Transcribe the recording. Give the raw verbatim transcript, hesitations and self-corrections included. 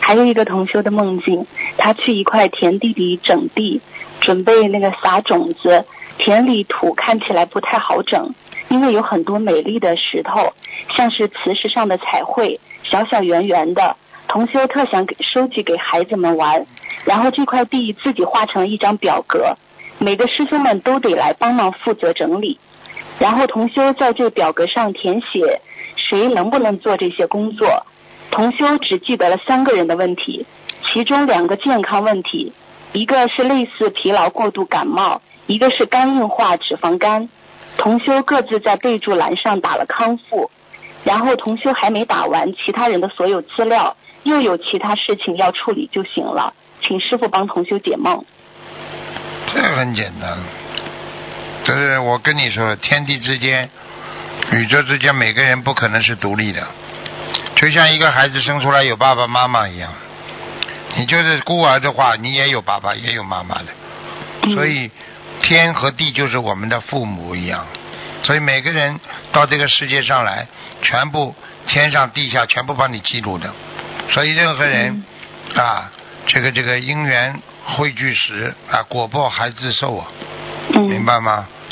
还有一个同修的梦境，他去一块田地里整地，准备那个撒种子，田里土看起来不太好整，因为有很多美丽的石头，像是磁石上的彩绘，小小圆圆的。同修特想给收集给孩子们玩，然后这块地自己画成一张表格，每个师兄们都得来帮忙负责整理。然后同修在这个表格上填写谁能不能做这些工作。同修只记得了三个人的问题，其中两个健康问题，一个是类似疲劳过度感冒，一个是肝硬化脂肪肝。同修各自在备注栏上打了康复，然后同修还没打完其他人的所有资料，又有其他事情要处理就行了，请师父帮同修解梦。 这很简单，这是我跟你说，天地之间宇宙之间每个人不可能是独立的，就像一个孩子生出来有爸爸妈妈一样，你就是孤儿的话你也有爸爸也有妈妈的，所以天和地就是我们的父母一样，所以每个人到这个世界上来全部天上地下全部帮你记录的，所以任何人、嗯、啊这个这个因缘汇聚时啊果报还自受啊、嗯、明白吗？